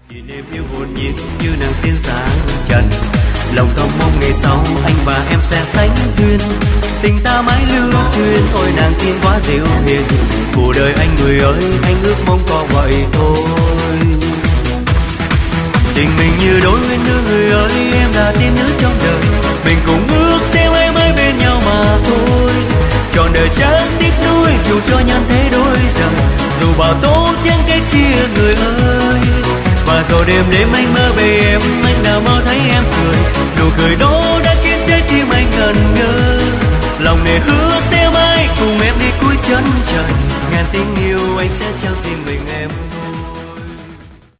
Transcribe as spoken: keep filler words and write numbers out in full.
Nhìn em yêu hồn nhiên như nàng tiên sáng trần, lòng thầm mong ngày sau anh và em sẽ sánh duyên, tình ta mãi lưu truyền. Ôi nàng tin quá dịu hiền, cuộc đời anh người ơi, anh ước mong có vậy thôi. Tình mình như đôi nguyên nữ người ơi, em là tiên nữ trong đời, mình cùng ước sẽ mãi mãi bên nhau mà thôi. Trọn đời chẳng tiếc nuối dù cho nhân thế đôi giờ, dù bao tố chẳng cách chia người ơi. Và rồi đêm đêm anh mơ về em, anh nào mơ thấy em cười,